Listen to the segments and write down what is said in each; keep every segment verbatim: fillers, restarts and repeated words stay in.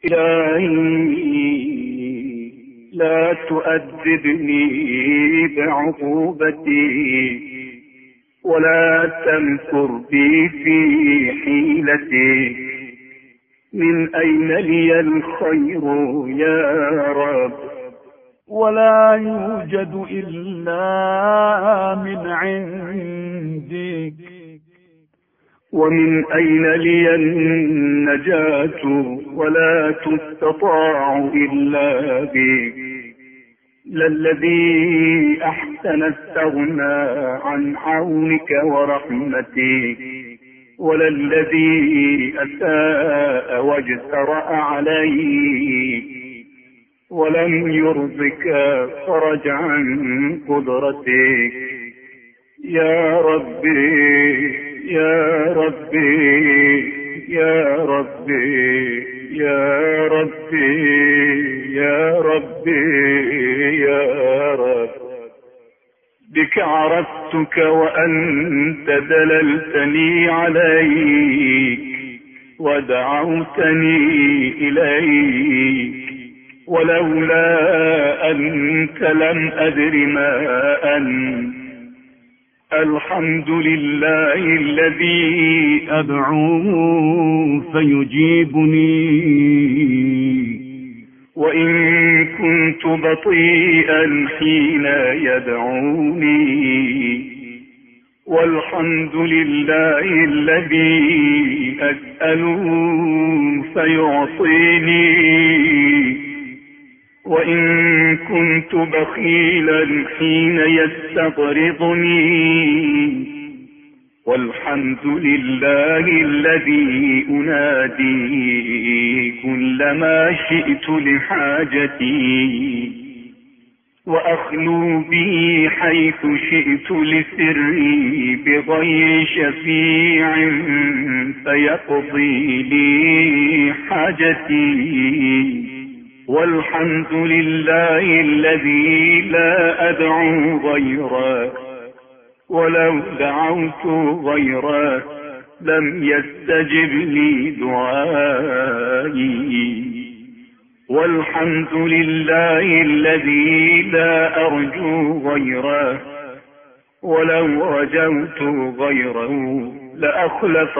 إلهي لا تؤدبني بعقوبتي ولا تمكر بي في حيلتي. من أين لي الخير يا رب؟ ولا يوجد إلا من عندك. ومن أين لي النجاة ولا تستطاع إلا بك؟ للذي أحسن استغنى عن عونك ورحمتك، وللذي أساء واجترأ عليك ولم يرضك فرج عن قدرتك. يا ربي يا ربي يا ربي يا ربي يا ربي يا رب، بك عرفتك وأنت دللتني عليك ودعوتني إليك، ولولا أنت لم أدر ما أنت. الحمد لله الذي أدعو فيجيبني، وإن كنت بطيئا حين يدعوني. والحمد لله الذي أسأل فيعطيني، وإن كنت بخيلا حين يستقرضني. والحمد لله الذي أنادي كلما شئت لحاجتي، وأخلو به حيث شئت لسري بغير شفيع فيقضي لي حاجتي. والحمد لله الذي لا أدعو غيره، ولو دعوت غيره لم يستجب لي دعائي. والحمد لله الذي لا أرجو غيره، ولو رجوت غيره لأخلف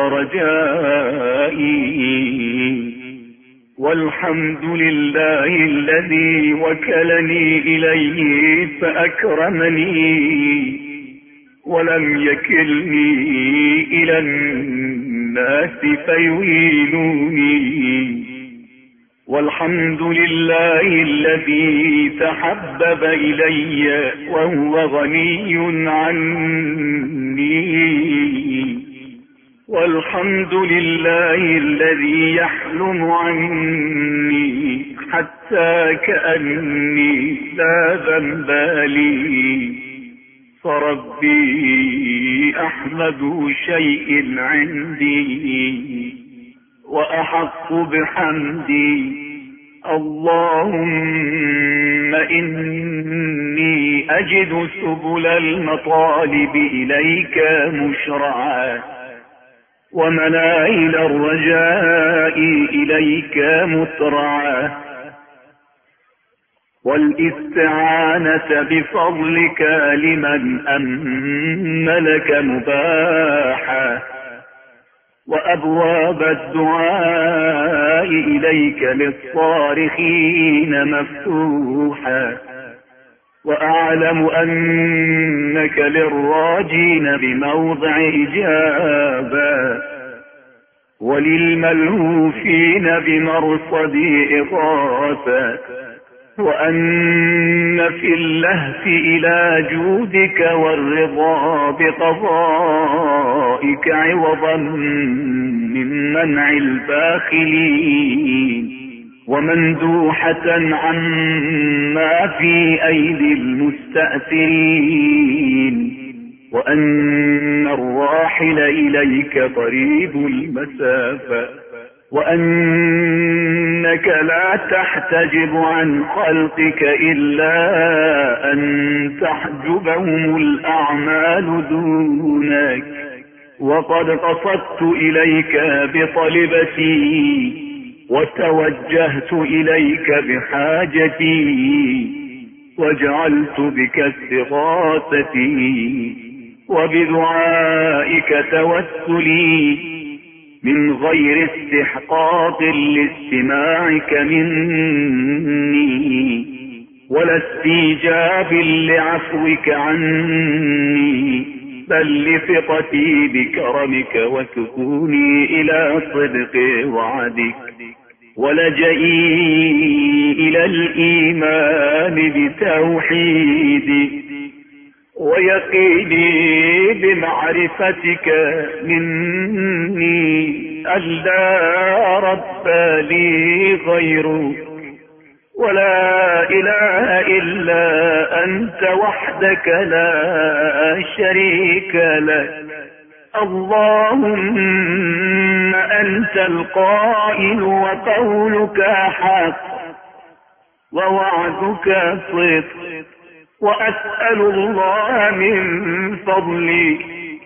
رجائي. والحمد لله الذي وكلني إليه فأكرمني، ولم يكلني إلى الناس فيهينوني. والحمد لله الذي تحبب إلي وهو غني عني. والحمد لله الذي يحلم عني حتى كأني لا ذنب لي. فربي أحمد شيء عندي وأحق بحمدي. اللهم إني أجد سبل المطالب إليك مشرعا، ومناهل الرجاء إليك مترعا، والاستعانة بفضلك لمن أملك مباحا، وأبواب الدعاء إليك للصارخين مفتوحا. وأعلم أنك للراجين بموضع إجابة، وللملهوفين بمرصد إغاثة، وأن في اللهف إلى جودك والرضا بقضائك عوضا من منع الباخلين، ومندوحة عما في أيدي المستأثرين، وأن الراحل إليك قريب المسافة، وأنك لا تحتجب عن خلقك إلا أن تحجبهم الأعمال دونك. وقد قصدت إليك بطلبتي وتوجهت إليك بحاجتي، وجعلت بك استغاثتي، وبدعائك توسلي، من غير استحقاق لاستماعك مني، ولا استيجاب لعفوك عني، بل لثقتي بكرمك وسكوني إلى صدق وعدك، ولجئي إلى الإيمان بتوحيدك، ويقيني بمعرفتك مني ألا رب لي غيرك، ولا إله إلا أنت وحدك لا شريك لك. اللهم أنت القائل وقولك حق، ووعدك صدق، وأسأل الله من فضلي،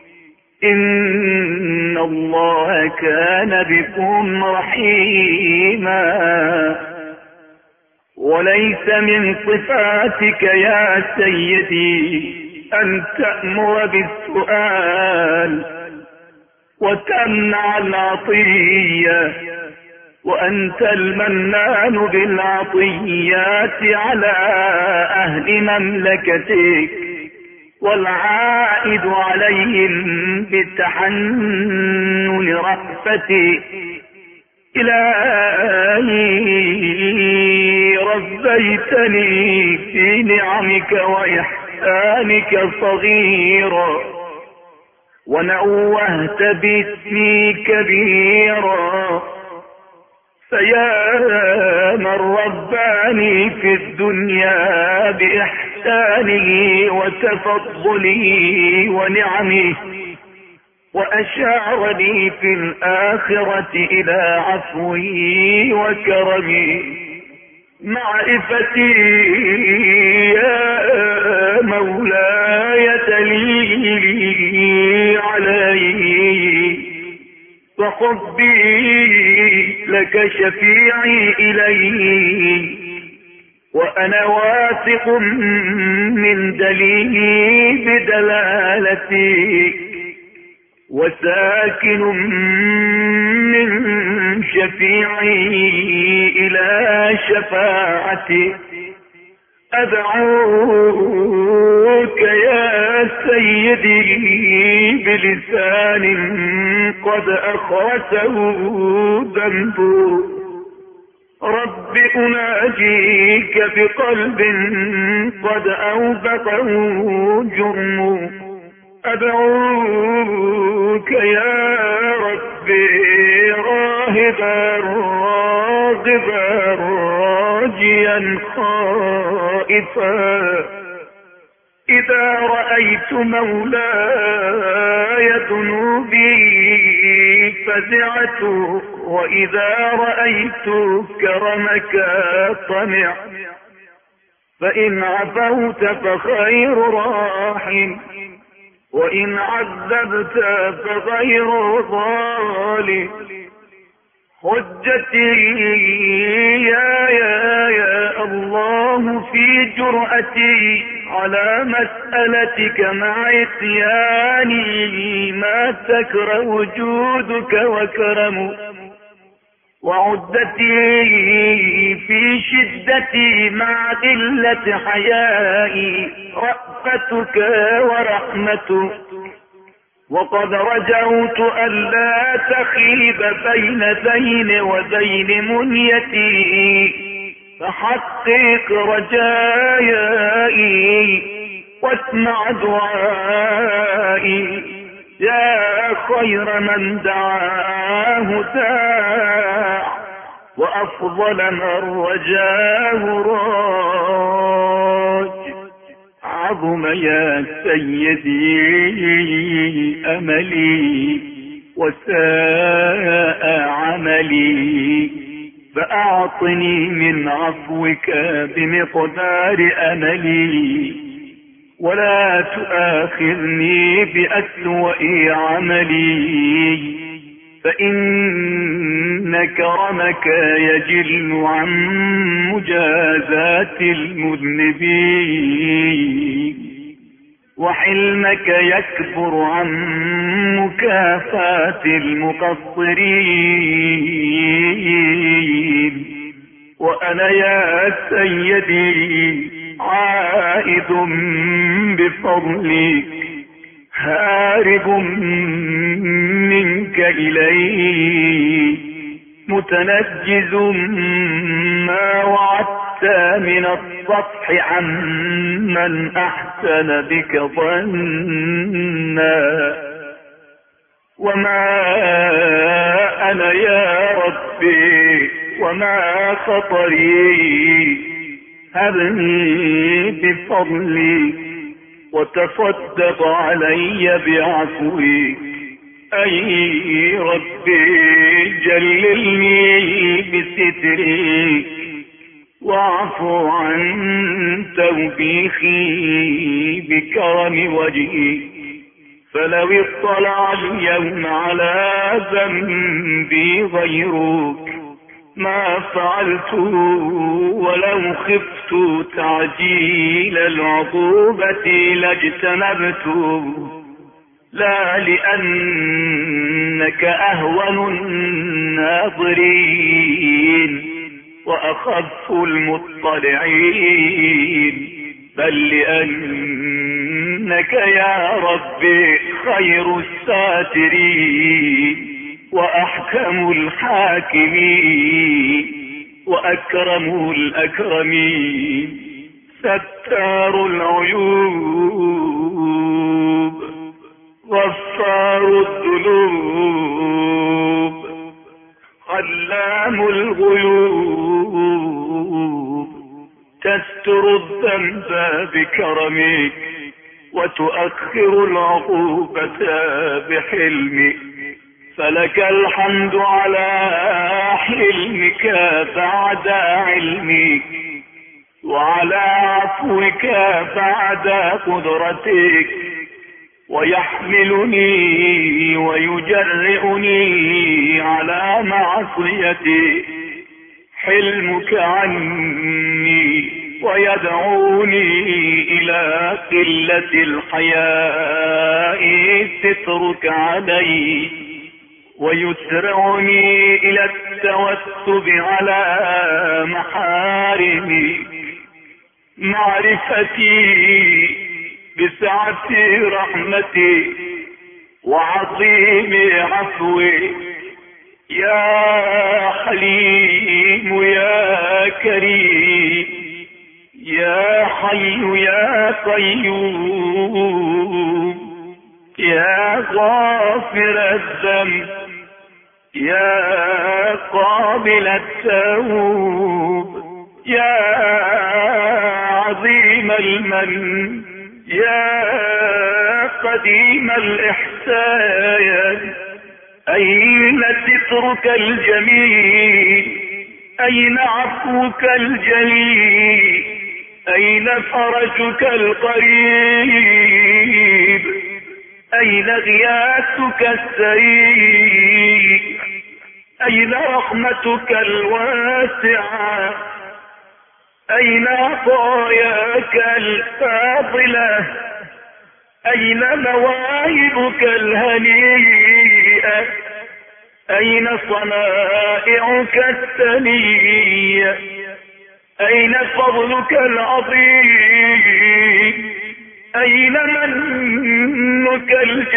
إن الله كان بكم رحيما، وليس من صفاتك يا سيدي أن تأمر بالسؤال وتمنع العطية، وأنت المنان بالعطيات على أهل مملكتك، والعائد عليهم بتحنن رأفتك. إلهي ربيتني في نعمك وإحسانك صغيرا، ونوهت باسمي كبيرا، فيا من رباني في الدنيا بإحسانه وتفضله ونعمه، وأشارني في الآخرة إلى عفوه وكرمه، معرفتي يا مولاي دليلي عليه، وحبي لك شفيعي إليه، وأنا واثق من دليلي بدلالتي، وساكن من شفيعي إلى شفاعتي. أدعوك يا سيدي بلسان قد أخرسه ذنبه، رب أناجيك بقلب قد أوبقه جرمه. أدعوك يا ربي راهبا راغبا راجيا خائفا، إذا رأيت مولاي ذنوبي فزعت، وإذا رأيت كرمك طمع، فإن عفوت فخير راحم، وإن عذبت فغير ظالم. حجتي يا يا يا الله في جرأتي على مسألتك مع عصياني ما تكره وجودك وكرمك، وعدتي في شدتي مع قلة حيائي رأفتك ورحمتك، وقد رجوت ألا تخيب بين ذين وذين منيتي، فحقق رجائي واسمع دعائي، يا خير من دعاه داع، وأفضل من رجاه راج. عظم يا سيدي أملي وساء عملي، فأعطني من عفوك بمقدار أملي، ولا تؤاخذني بأسوأ عملي، فإن كرمك يجل عن مجازاة المذنبين، وحلمك يكبر عن مكافاة المقصرين. وأنا يا سيدي عائد بفضلك، هارب منك إليه، متنجز ما وعدت من الصفح عمن أحسن بك ظنا. وما أنا يا ربي وما خطري، هبني بفضلك وتصدق علي بعفوك. أي ربي جللني بسترك، واعفو عن توبيخي بكرم وجهك. فلو اطلع اليوم على ذنبي غيرك ما فعلت، ولو خفت تعجيل العقوبة لاجتنبت. لا لأنك أهون الناظرين وأخف المطلعين، بل لأنك يا ربي خير الساترين وأحكم الحاكمين وأكرم الأكرمين، ستار العيوب غفار الذنوب علام الغيوب، تستر الذنب بكرمك وتؤخر العقوبة بحلمك. فلك الحمد على حلمك بعد علمك، وعلى عفوك بعد قدرتك، ويحملني ويجرئني على معصيتك حلمك عني، ويدعوني إلى قلة الحياء سترك علي، ويسرعني إلى التوسب على محارمك. معرفتي بسعة رحمتي وعظيم عفوي، يا حليم يا كريم يا حي يا قيوم، يا غافر الذنب يا قابل التوب، يا عظيم المن يا قديم الإحسان. أين سترك الجميل؟ أين عفوك الجليل؟ أين فرجك القريب؟ أين غياثك السريع؟ أين رحمتك الواسعة؟ أين عطاياك الفاضلة؟ أين مواهبك الهنيئة؟ أين صنائعك الثنية؟ أين فضلك العظيم؟ أين منك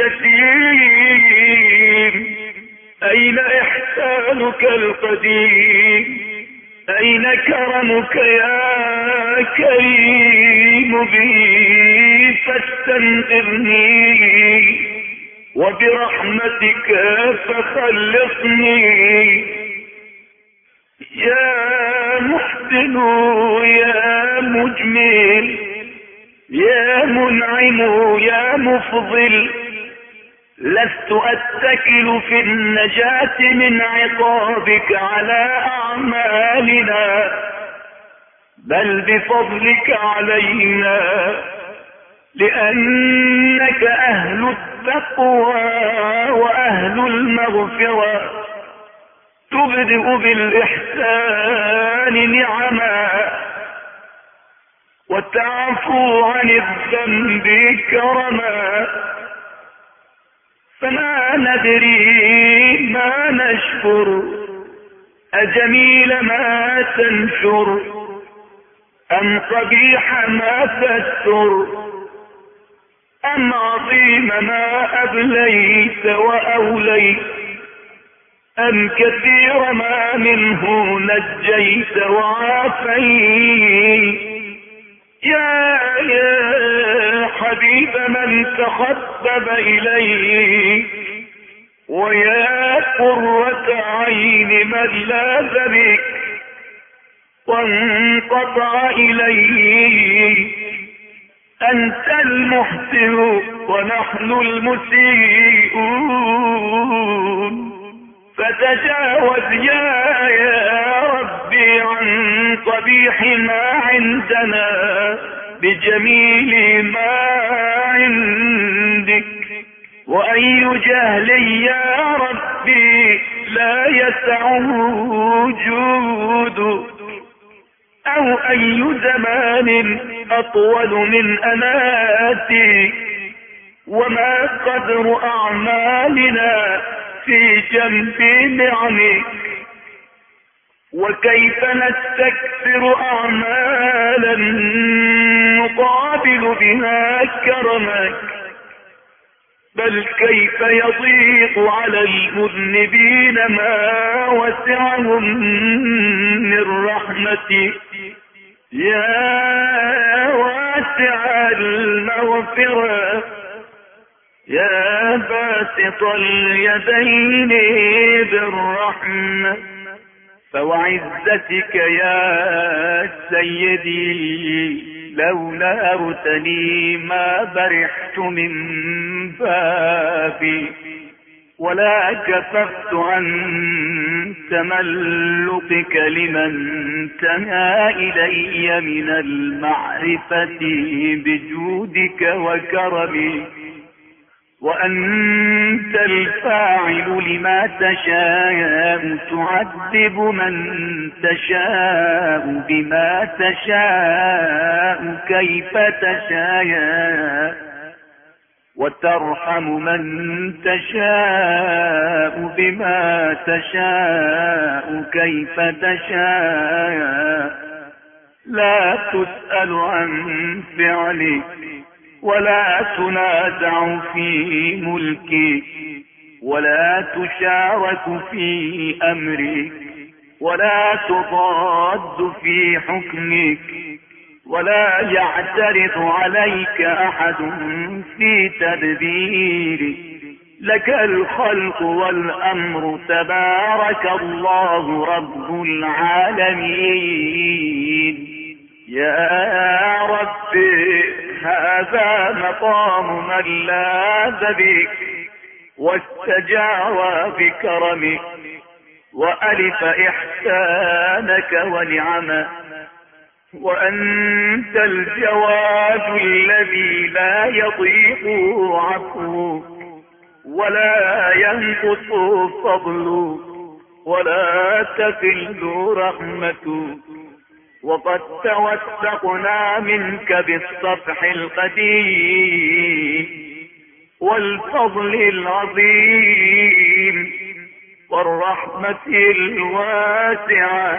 الجسيم؟ أين إحسانك القديم؟ أين كرمك يا كريم بي؟ فاستنقذني وبرحمتك فخلصني. يا محسن يا مجمل يا منعم يا مفضل، لست أتكل في النجاة من عقابك على أعمالنا، بل بفضلك علينا، لأنك أهل التقوى وأهل المغفرة تبدئ بالإحسان نعما وتعفو عن الذنب كرما، فما ندري ما نشكر أجميل ما تنشر أم قبيح ما تستر، أم عظيم ما أبليت وأوليت، أم كثير ما منه نجيت وعافيت. يا يا حبيب من تحبب إليه، ويا قرة عين من لاذ بك وانقطع إليه. أنت المحسن ونحن المسيئون، فتجاوز يا يا ربي عن قبيح ما عندنا بجميل ما عندك. وأي جهل يا ربي لا يسعه وجود، أو أي زمان أطول من أناتي، وما قدر أعمالنا في جنب نعمك، وكيف نستكثر أعمالا نقابل بها كرمك، بل كيف يضيق على المذنبين ما وسعهم من رحمتك. يا واسع المغفرة، يا باسط اليدين بالرحمة، فوعزتك يا سيدي لولا أرتني ما برحت من بابي، ولا كففت عن تملقك لمن تنهى إلي من المعرفة بجودك وكرمك. وأنت الفاعل لما تشاء، تعذب من تشاء بما تشاء كيف تشاء، وترحم من تشاء بما تشاء كيف تشاء. لا تسأل عن فعلك، ولا تنازع في ملكك، ولا تشارك في أمرك، ولا تضاد في حكمك، ولا يعترض عليك أحد في تدبيرك. لك الخلق والأمر، تبارك الله رب العالمين. يا رب هذا مقام من لاذ بك واستجار بكرمك، وألف إحسانك ونعمك، وأنت الجواد الذي لا يضيق عفوك ولا ينقص فضلك ولا تقل رحمتك. وقد توثقنا منك بالصفح القديم والفضل العظيم والرحمة الواسعة.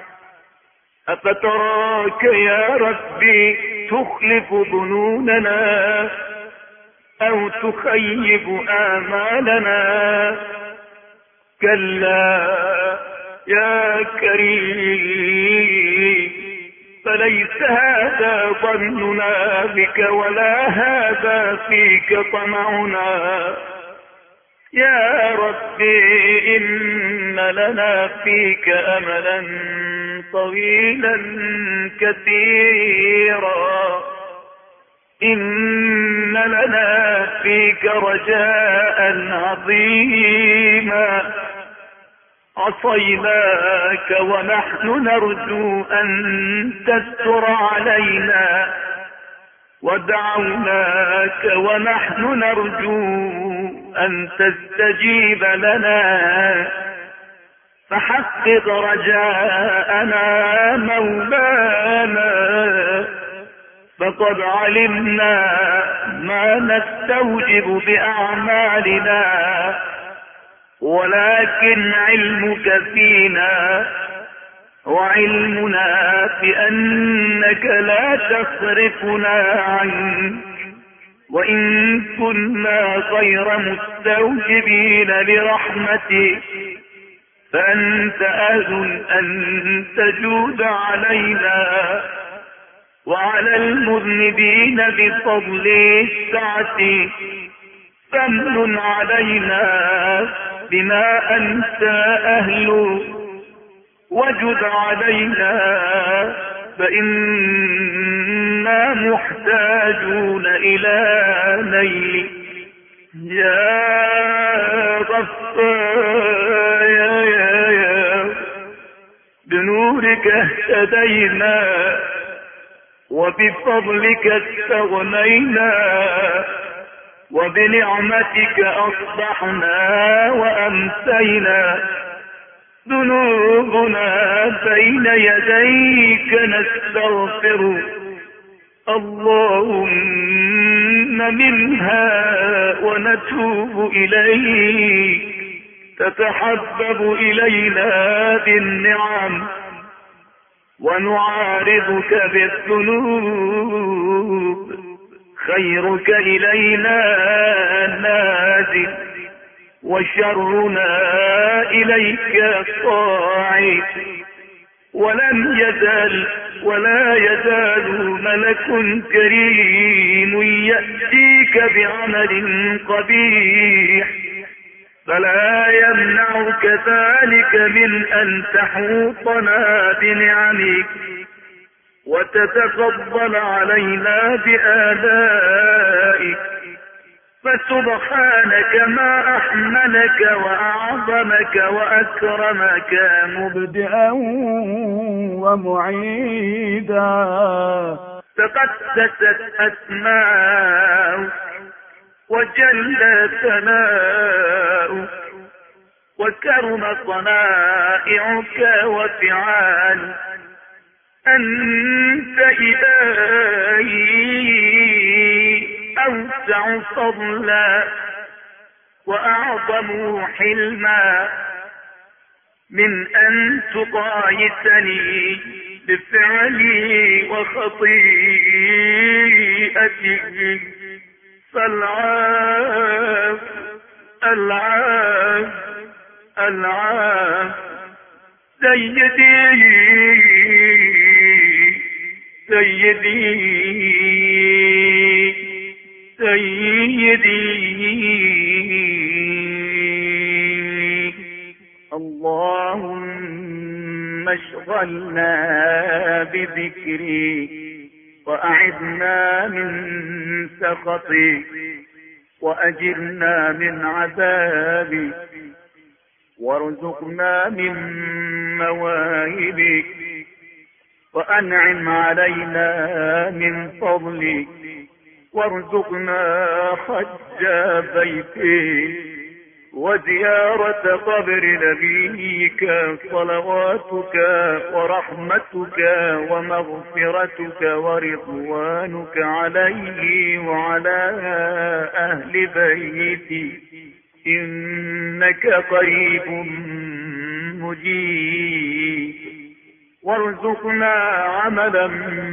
أفتراك يا ربي تخلف ظنوننا أو تخيب آمالنا؟ كلا يا كريم، فليس هذا ظننا بك ولا هذا فيك طمعنا. يا ربي إن لنا فيك أملا طويلا كثيرا، إن لنا فيك رجاء عظيما. عصيناك ونحن نرجو أن تستر علينا ودعوناك ونحن نرجو أن تستجيب لنا، فحقق رجاءنا مولانا، فقد علمنا ما نستوجب بأعمالنا، ولكن علمك فينا وعلمنا بأنك لا تصرفنا عنك، وإن كنا غير مستوجبين لرحمتك فأنت أهل أن تجود علينا وعلى المذنبين بفضل السعة، فامن علينا بما أنت أهل، وجد علينا فإنا محتاجون إلى نيل. يا غفار يا يا يا بنورك اهتدينا وبفضلك استغنينا، وبنعمتك أصبحنا وأمسينا، ذنوبنا بين يديك نستغفر، اللهم منها ونتوب إليك، تتحبب إلينا بالنعم ونعارضك بالذنوب، خيرك إلينا نازل وشرنا إليك صاعد، ولم يزل ولا يزال ملك كريم يأتيك بعمل قبيح، فلا يمنعك ذلك من أن تحوطنا بنعمك وتتفضل علينا بآلائك، فسبحانك ما أحملك وأعظمك وأكرمك مبدئا ومعيدا، تقدست أسماؤك وجل ثناؤك وكرم صنائعك وفعالك، أنت إلهي أوسع فضلا وأعظم حلما من أن تقايسني بفعلي وخطيئتي، فالعاف العاف العاف سيدي سيدي سيدي اللهم اشغلنا بذكري وأعذنا من سخطي وأجرنا من عذابي وارزقنا من مواهبك وأنعم علينا من فضلك وارزقنا حج بيتك وزيارة قبر نبيك صلواتك ورحمتك ومغفرتك ورضوانك عليه وعلى أهل بيتي، إنك قريب مجيب. وارزقنا عملا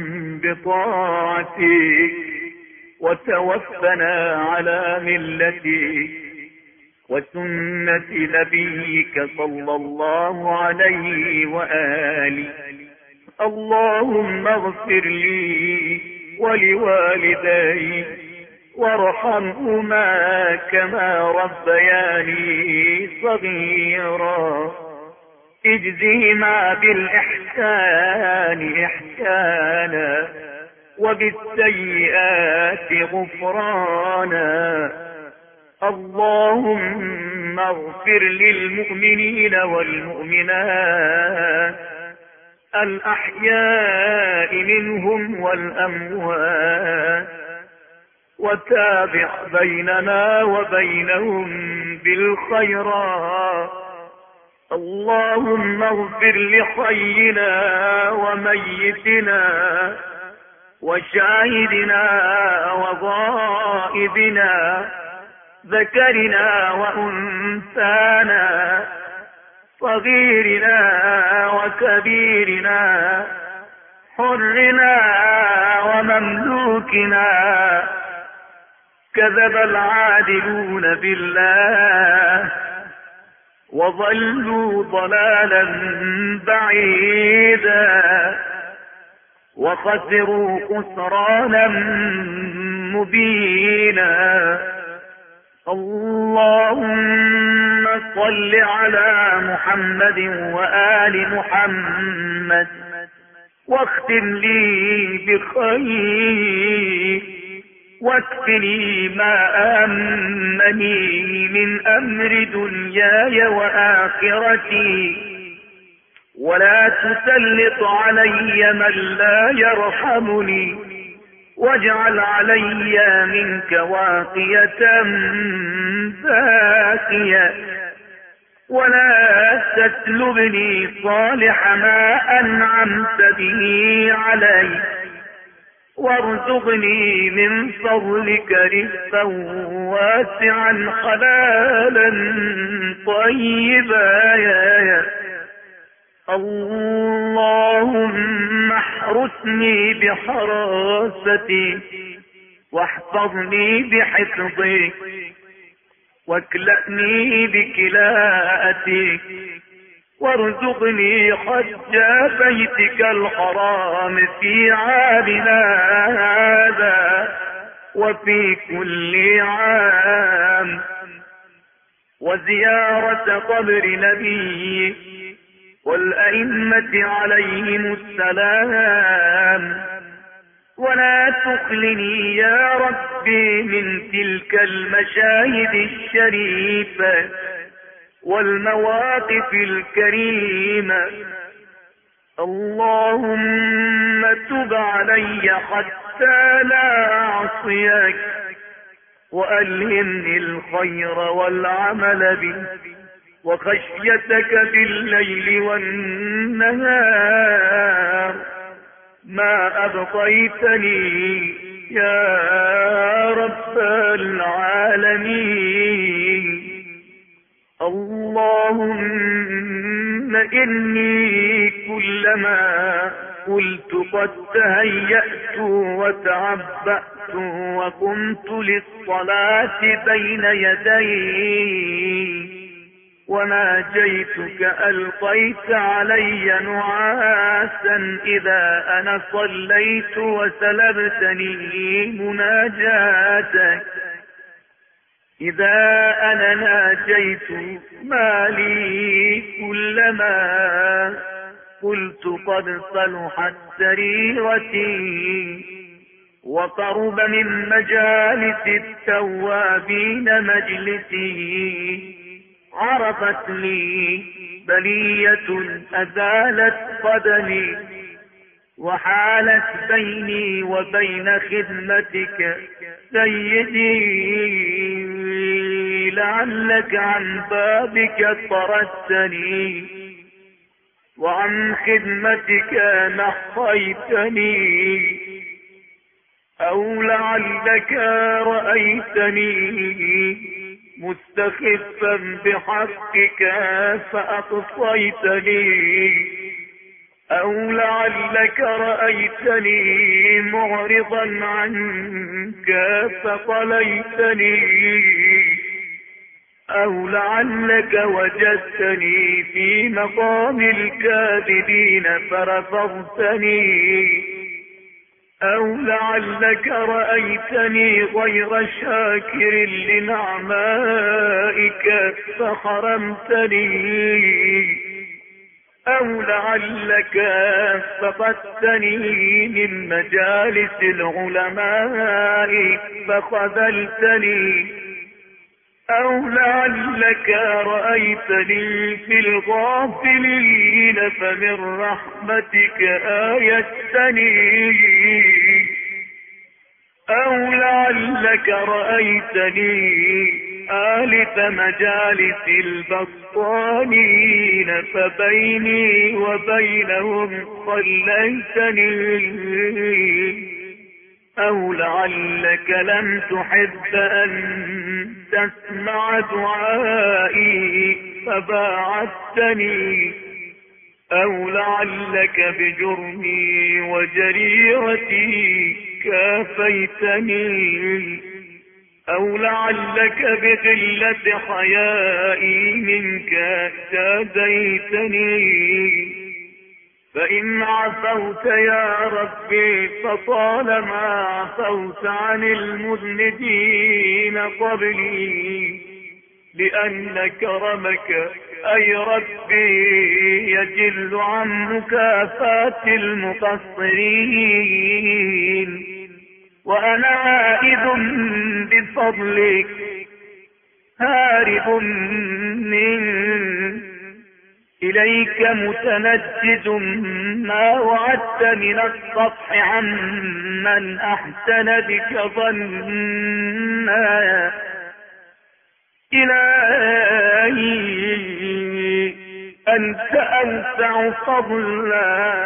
بطاعتك وتوفنا على ملتك وسنة نبيك صلى الله عليه وآله. اللهم اغفر لي ولوالدي وارحمهما كما ربياني صغيرا، اجزهما بالإحسان إحسانا وبالسيئات غفرانا. اللهم اغفر للمؤمنين والمؤمنات الأحياء منهم والأموات وتابع بيننا وبينهم بالخيرات. اللهم اغفر لحينا وميتنا وشاهدنا وغائبنا، ذكرنا وأنثانا، صغيرنا وكبيرنا، حرنا ومملوكنا. كذب العادلون بالله وضلوا ضلالا بعيدا، وخسروا خسرانا مبينا. اللهم صل على محمد وآل محمد، واختم لي بخير، واكفني ما أهمني من أمر دنياي وآخرتي، ولا تسلط علي من لا يرحمني، واجعل علي منك واقية باقية، ولا تسلبني صالح ما أنعمت به علي، وارزقني من فضلك رزقا واسعا حلالا طيبا. يا اللهم احرسني بحراستي، واحفظني بحفظك، واكلأني بكلاءتك، وارزقني حج بيتك الحرام في عامنا هذا وفي كل عام، وزيارة قبر نبيك والأئمة عليهم السلام. ولا تخلني يا ربي من تلك المشاهد الشريفة والمواقف الكريمة. اللهم تب علي حتى لا أعصيك، وألهمني الخير والعمل به وخشيتك في الليل والنهار ما أبقيتني يا رب العالمين. اللهم إني كلما قلت قد تهيأت وتعبأت وقمت للصلاة بين يديك وناجيتك ألقيت علي نعاسا إذا أنا صليت وسلبتني مناجاتك. إذا أنا ناجيت مالي كلما قلت قد صلحت سريرتي، وقرب من مجالس التوابين مجلسي. عرفت لي بلية أزالت قدمي، وحالت بيني وبين خدمتك سيدي، لعلك عن بابك طردتني وعن خدمتك نحيتني، أو لعلك رأيتني مستخفا بحقك فأقصيتني، أو لعلك رأيتني معرضا عنك فقليتني، أو لعلك وجدتني في مقام الكاذبين فرفضتني، أو لعلك رأيتني غير شاكر لنعمائك فحرمتني، أو لعلك فقدتني من مجالس العلماء فخذلتني، أو لعلك رأيتني في الغافلين فمن رحمتك آيتني، أو لعلك رأيتني آلف مجالس البسطانين فبيني وبينهم خليتني، أو لعلك لم تحب أن تسمع دعائي فباعدتني، أو لعلك بجرمي وجريرتي كافيتني، أو لعلك بقلة حيائي منك جاديتني. فإن عفوت يا ربي فطالما عفوت عن المذنبين قبلي، لأن كرمك أي ربي يجل عن مكافاة المقصرين، وأنا عائد بفضلك هارب منك إليك متنجد ما وعدت من الصفح عمن أحسن بك ظنا. إلهي أنت أوسع فضلا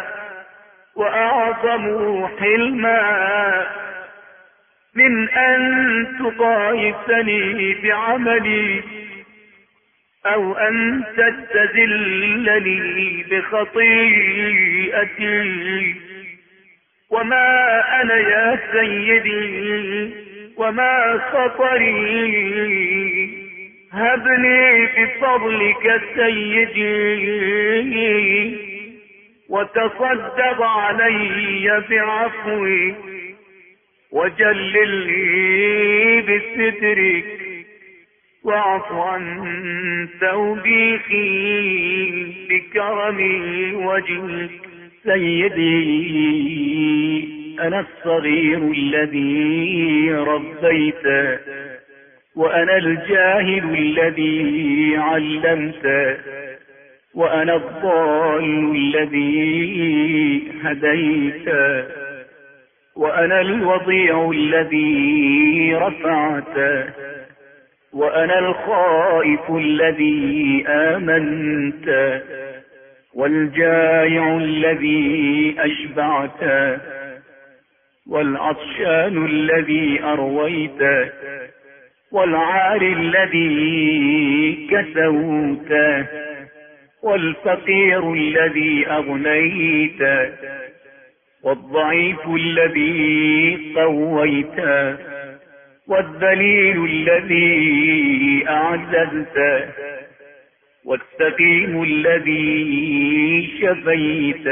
وأعظم حلما من أن تقايسني بعملي، أو أن تستذلني بخطيئتي. وما أنا يا سيدي وما خطري، هبني بفضلك سيدي وتصدق علي بعفوك، وجلل لي بسترك، واعف عن توبيخي بكرم وجهك. سيدي أنا الصغير الذي ربيت، وأنا الجاهل الذي علمت، وأنا الضال الذي هديت، وأنا الوضيع الذي رفعت، وأنا الخائف الذي آمنت، والجائع الذي أشبعت، والعطشان الذي أرويت، والعار الذي كسوت، والفقير الذي أغنيت، والضعيف الذي قويت، والذليل الذي أعززت، والسقيم الذي شفيت،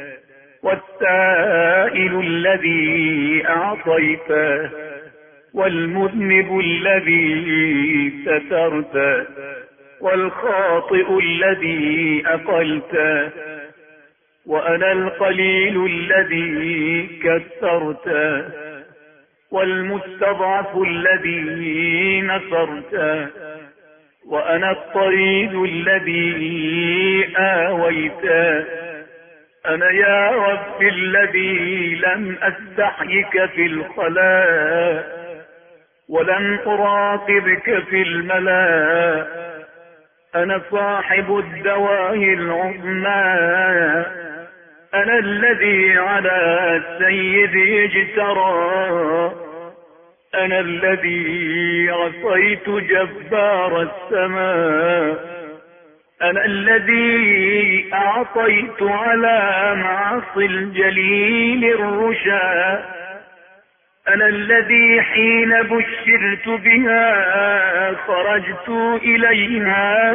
والسائل الذي أعطيت، والمذنب الذي سترت، والخاطئ الذي أقلت، وأنا القليل الذي كثرت، والمستضعف الذي نصرت، وأنا الطريد الذي آويت. أنا يا رب الذي لم أستحيك في الخلاء، ولم أراقبك في الملاء. أنا صاحب الدواهي العظمى، أنا الذي على سيدي اجترى، أنا الذي عصيت جبار السماء، أنا الذي أعطيت على معصي الجليل الرشا، أنا الذي حين بشرت بها خرجت إليها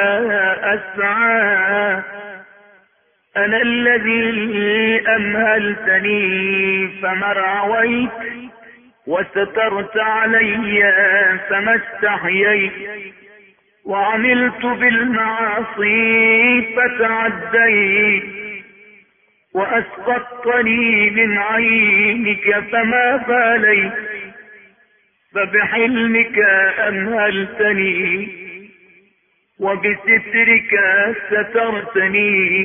أسعى، أنا الذي أمهلتني فما رعويت، وسترت علي فما استحييت، وعملت بالمعاصي فتعديت، وأسقطتني من عينك فما باليت، فبحلمك أمهلتني وبسترك سترتني،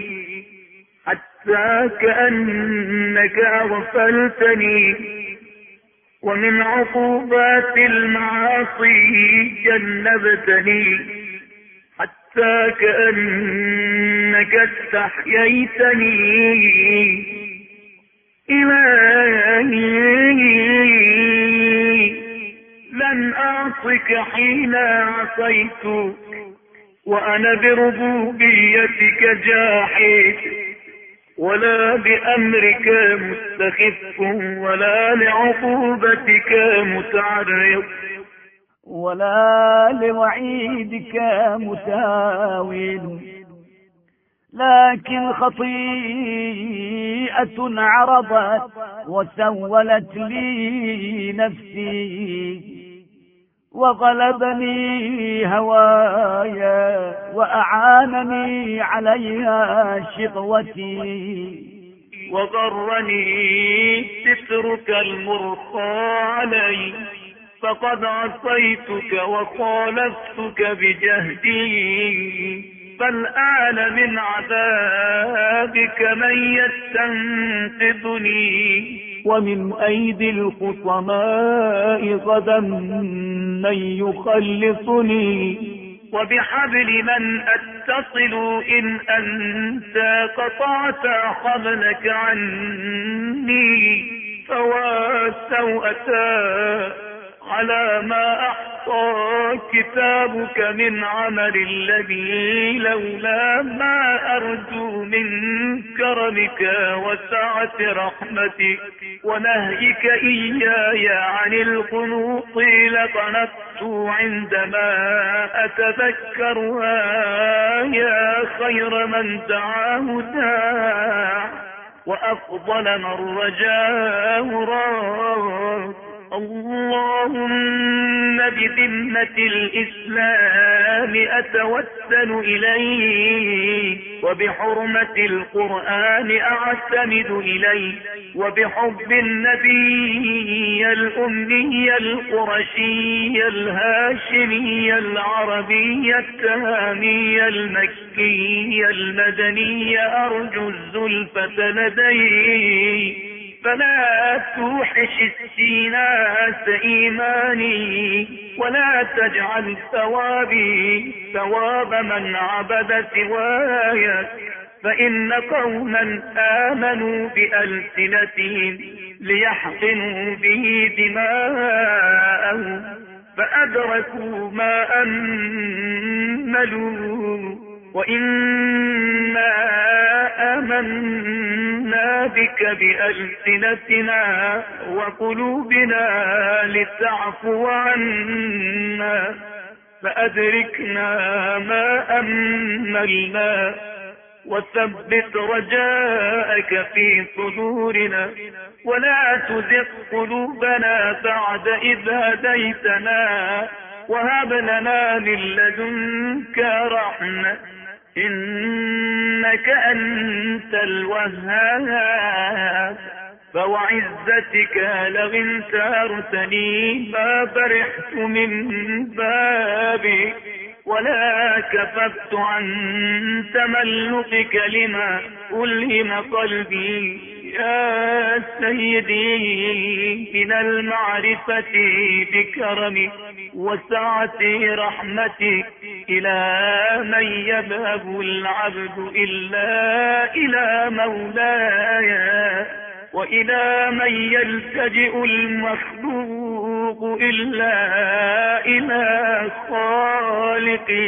حتى كأنك أغفلتني، ومن عقوبات المعاصي جنبتني حتى كأنك استحييتني. إلهي لن أعصك حين عصيتك وأنا بربوبيتك جاحد، ولا بأمرك مستخف ولا لعقوبتك متعرض، ولا لوعيدك متاويل، لكن خطيئة عرضت وسولت لي نفسي، وغلبني هوايا وأعانني عليها شقوتي، وغرني سترك المرخى علي، فقد عصيتك وخالفتك بجهدي. فالآن من عذابك من يستنقذني، ومن أيدي الخصماء غدا من يخلصني، وبحبل من أتصل إن أنت قطعت حبلك عني. فواسوأتا على ما أحصى كتابك من عمل الذي لولا ما أرجو من كرمك وسعة رحمتك ونهيك إياي عن القنوط لقنطت عندما أتذكرها. يا خير من دعاه داع وأفضل من رجاه راج. اللهم بذمة الإسلام أتوسل إليه، وبحرمة القرآن أعتمد إليه، وبحب النبي الأمي القرشي الهاشمي العربي التهامي المكي المدني أرجو الزلفة لديه. فلا توحش السيناس إيماني، ولا تجعل ثوابي ثواب من عبد سواي. فإن قوما آمنوا بألسنتهم ليحقنوا به دماءهم فأدركوا ما أملوا، وإنا آمنا بك بألسنتنا وقلوبنا لتعفو عنا، فأدركنا ما أملنا، وثبت رجاءك في صدورنا، ولا تزغ قلوبنا بعد إذ هديتنا، وهب لنا من لدنك رحمة إنك أنت الوهاب. فوعزتك لو انتهرتني ما برحت من بابي، ولا كففت عن تملقك لما ألهم قلبي. يا سيدي من المعرفة بكرمك وسعة رحمتك إلى من يذهب العبد إلا إلى مولاي، وإلى من يلتجئ المخلوق إلا إلى خالقي.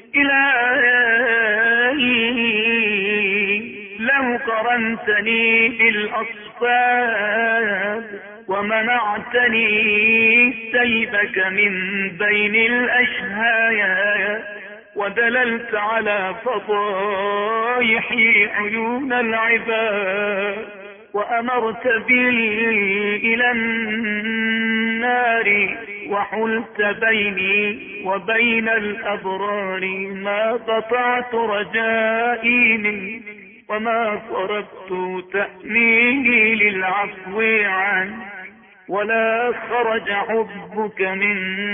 إلهي لو قرنتني بالأصفاد ومنعتني سيفك من بين الأشهايا، ودللت على فضايح عيون العباد، وأمرت بي إلى النار، وحلت بيني وبين الأبرار، ما قطعت رجائي منك وما صرفت تأميني للعفو عنك، ولا خرج حبك من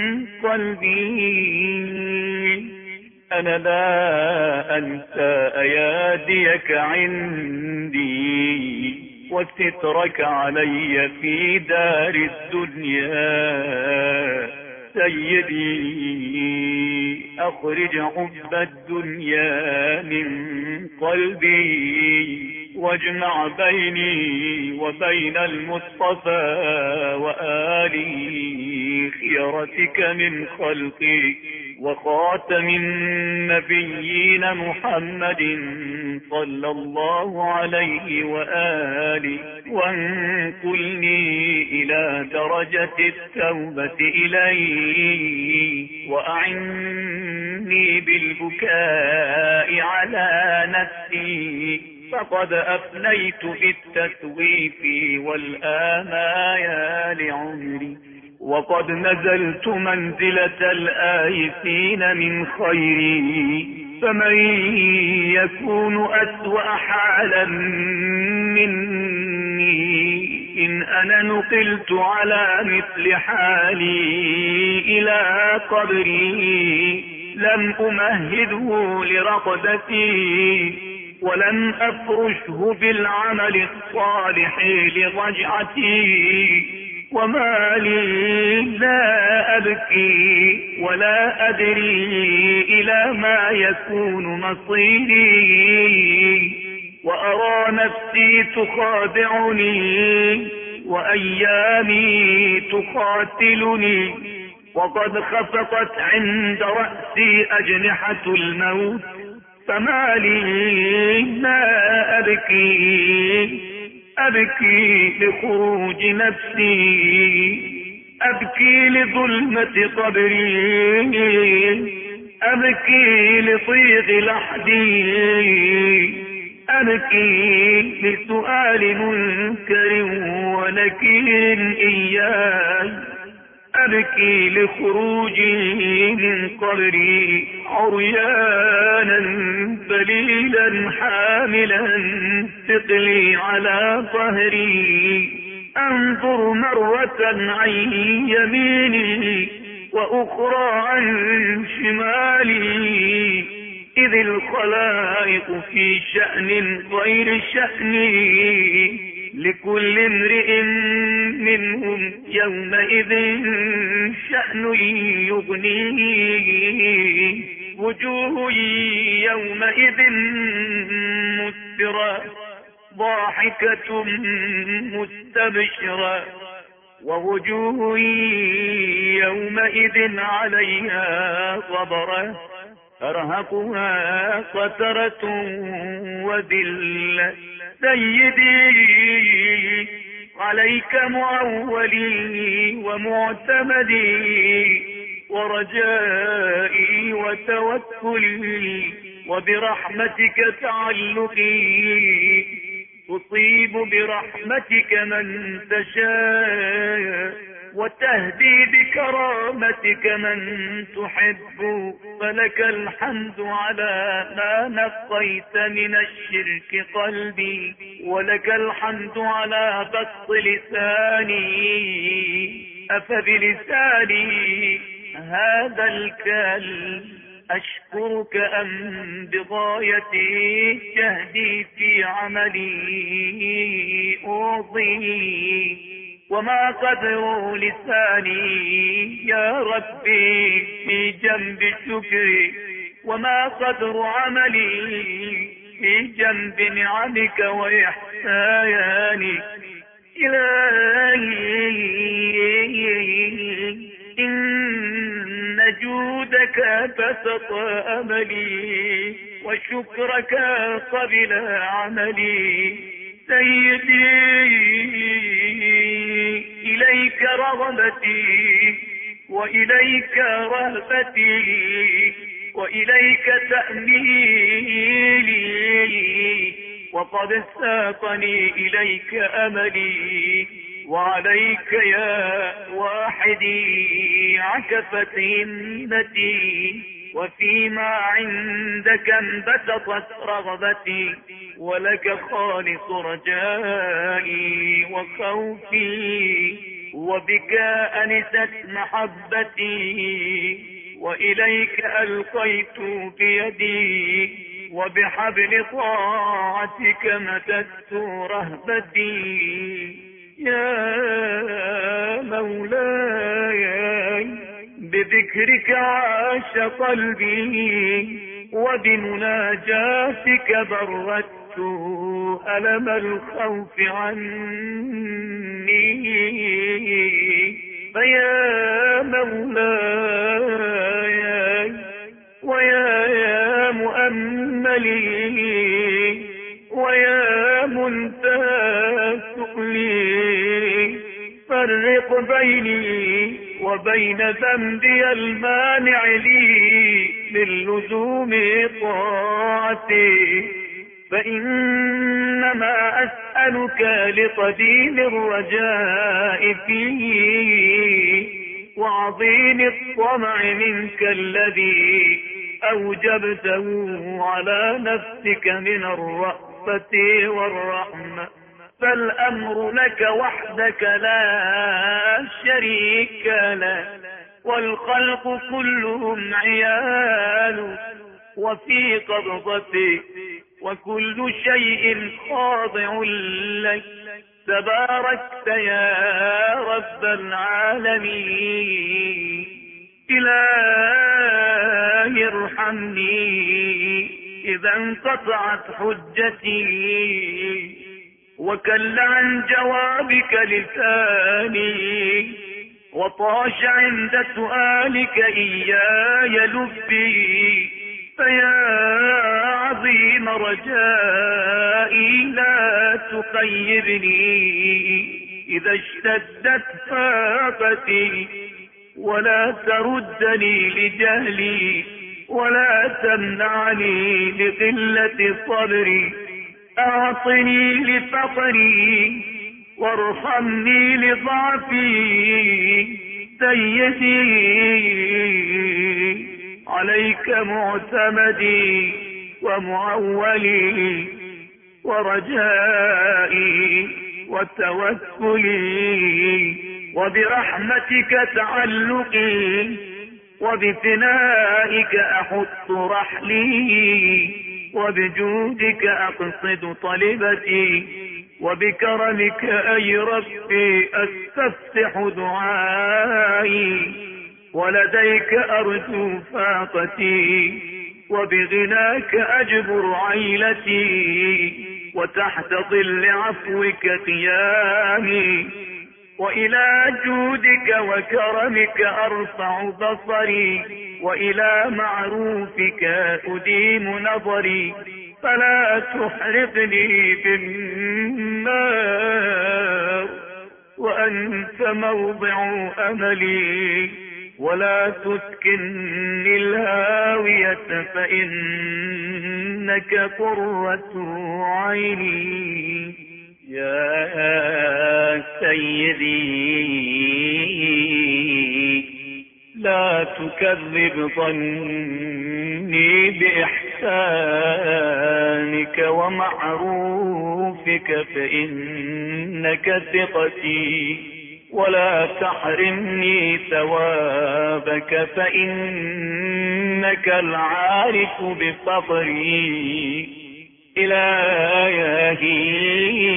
قلبي. أنا لا أنسى أياديك عندي، وسترك علي في دار الدنيا. سيدي أخرج حب الدنيا من قلبي، واجمع بيني وبين المصطفى وآله خيرتك من خلقي وخاتم النبيين محمد صلى الله عليه وآله، وانقلني إلى درجة التوبة إليه، وأعني بالبكاء على نفسي، فقد أفنيت بالتسويف والآمايا لعمري، وقد نزلت منزلة الآيسين من خيري، فمن يكون أسوأ حالا مني إن أنا نقلت على مثل حالي إلى قبري، لم أمهده لرقدتي ولم أفرشه بالعمل الصالح لرجعتي، وما لي لا أبكي ولا أدري إلى ما يكون مصيري، وأرى نفسي تخادعني وأيامي تقاتلني، وقد خفقت عند رأسي أجنحة الموت، فما لي لا أبكي أبكي لخروج نفسي، أبكي لظلمة قبري، أبكي لصيغ لحدي، أبكي لسؤال منكر ونكير إياي، أبكي لخروجي من قبري عريانا ذليلا حاملا ثقلي على ظهري، أنظر مرة عن يميني وأخرى عن شمالي، إذ الخلائق في شأن غير شأني، لكل امرئ منهم يومئذ شأن يغنيه، وجوه يومئذ مسفرة ضاحكة مستبشرة، ووجوه يومئذ عليها غبرة ترهقها قترة وذلة. سيدي عليك معولي ومعتمدي ورجائي وتوكلي، وبرحمتك تعلقي، تصيب برحمتك من تشاء وتهدي بكرامتك من تحب، فلك الحمد على ما نقيت من الشرك قلبي، ولك الحمد على بسط لساني، أفبلساني هذا الكلب أشكرك أم بغايتي جهدي في عملي أوضي، وما قدر لساني يا ربي في جنب شكري، وما قدر عملي في جنب نعمك وإحسانك. إلهي إن جودك بسط أملي، وشكرك قبل عملي. سيدي إليك رغبتي وإليك رهبتي وإليك تأميلي، وقد ساقني إليك أملي، وعليك يا واحدي عكفت همتي، وفيما عندك انبسطت رغبتي، ولك خالص رجائي وخوفي، وبك أنست محبتي، وإليك ألقيت بيدي، وبحبل طاعتك مددت رهبتي. يا مولاي بذكرك عاش قلبي، وبمناجاتك بردت ألم الخوف عني. فيا مولاي ويا يا مؤملي ويا منتهى ثقلي، فرق بيني وبين ذنبي المانع لي من لزوم طاعتي، فإنما أسألك لقديم الرجاء فيه وعظيم الطمع منك الذي أوجبته على نفسك من الرأفة والرحمة. فالأمر لك وحدك لا شريك له، والخلق كلهم عيال وفي قبضتي، وكل شيء خاضع لك، تباركت يا رب العالمين. إلهي ارحمني إذا انقطعت حجتي، وكل عن جوابك لساني، وطاش عند سؤالك إياي لبي. فيا عظيم رجائي لا تخيبني إذا اشتدت فاقتي، ولا تردني لجهلي، ولا تمنعني لقلة صبري. أعطني لفقري وارحمني لضعفي. سيدي عليك معتمدي ومعولي ورجائي وتوكلي، وبرحمتك تعلقي، وبثنائك أحط رحلي، وبجودك أقصد طلبتي، وبكرمك أي ربي أستفتح دعائي، ولديك أرجو فاقتي، وبغناك أجبر عيلتي، وتحت ظل عفوك قيامي، وإلى جودك وكرمك أرفع بصري، وإلى معروفك أديم نظري. فلا تحرقني بالنار وأنت موضع أملي، ولا تسكنني الهاوية فإنك قرة عيني. يا سيدي لا تكذب ظني بإحسانك ومعروفك فإنك ثقتي، ولا تحرمني ثوابك فإنك العارف بفقري. إلهي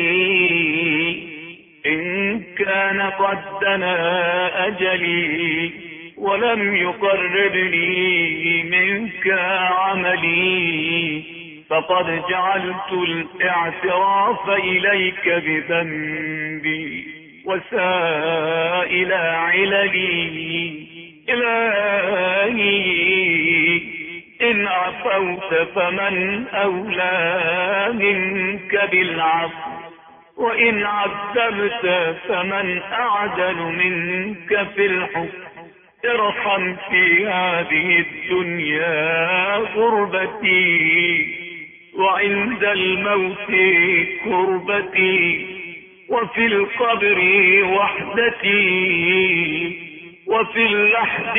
إن كان قد دنا أجلي ولم يقربني منك عملي، فقد جعلت الاعتراف إليك بذنبي وسائل عللي. إلهي إن عفوت فمن أولى منك بالعفو، وإن عذبت فمن أعدل منك في الحكم. ارحم في هذه الدنيا غربتي، وعند الموت كربتي، وفي القبر وحدتي، وفي اللحد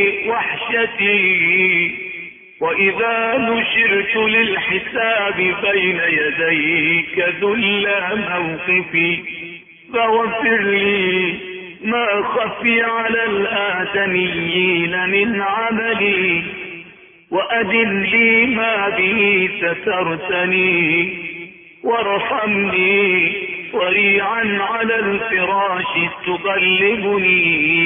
وحشتي، وإذا نشرت للحساب بين يديك ذل موقفي. فاغفر لي ما خفي على الآدميين من عملي، وأدن لي ما به سترتني وارحمني صريعا على الفراش تقلبني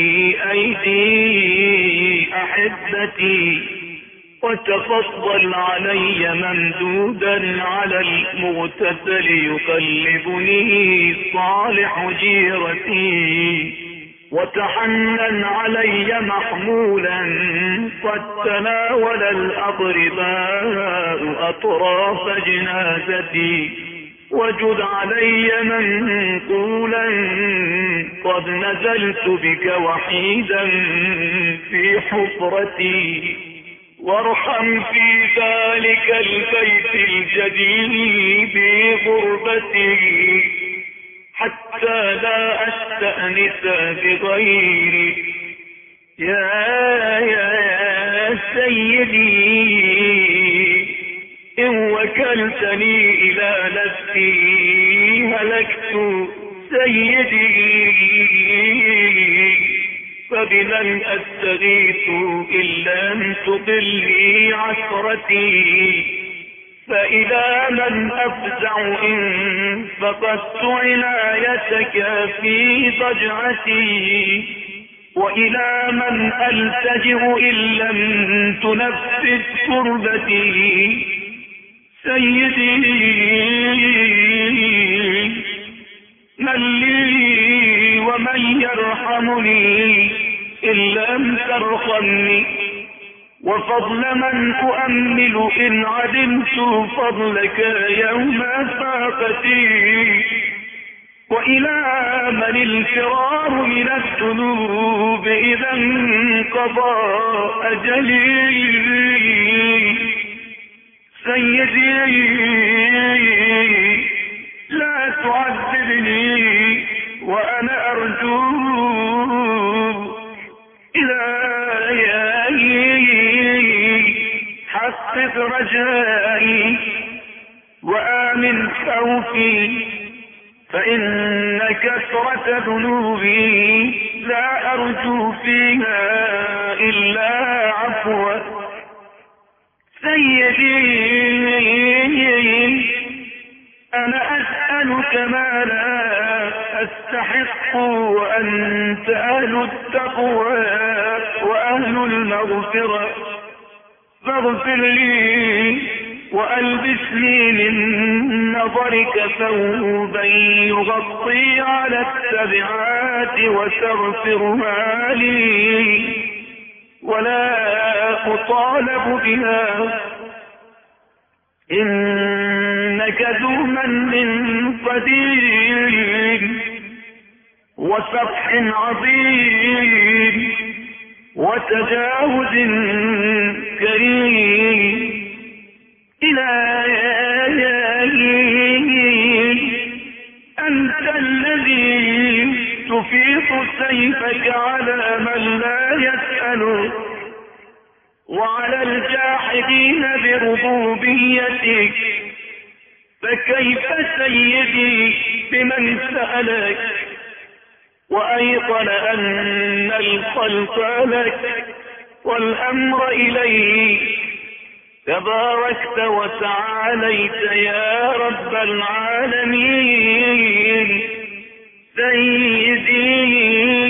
أيدي أحبتي وتفضل علي ممدودا على المغتسل يقلبني صالح جيرتي وتحنن علي محمولا قد تناول الأضرباء أطراف جنازتي وجد علي منقولا قد نزلت بك وحيدا في حفرتي وارحم في ذلك البيت الجديد بغربتي حتى لا أستأنس بغيري يا يا سيدي إن وكلتني إلى نفسي هلكت سيدي فبمن أستغيث إن لم تضلي عثرتي فإلى من أفزع إن فقدت عنايتك في ضجعتي وإلى من ألتجئ إن لم تنفذ كربتي سيدي من لي ومن يرحمني إن لم ترحمني وفضل من أؤمل إن عدمت فضلك يوم فاقتي وإلى من الفرار من الذنوب إذا انقضى أجلي سيدي لا تعذبني وأنا أرجو إلهي حقق رجائي وآمن خوفي فإن كثرة ذنوبي لا أرجو فيها إلا عفوا سيدي أنا أسألك ما لا أستحق وأنت أهل التقوى وأهل المغفرة فاغفر لي وألبسني من نظرك ثوبا يغطي على التبعات وتغفرها لي ولا أطالب بها إنك ذو من قدير وسفح عظيم وتجاوز كريم إلهي أنت الذي تفيض سيفك على من لا يسأل وعلى الجاحدين بربوبيتك فكيف سيدي بمن سألك وأيقن أن الخلق لك والأمر إليك تباركت وتعاليت يا رب العالمين سيدي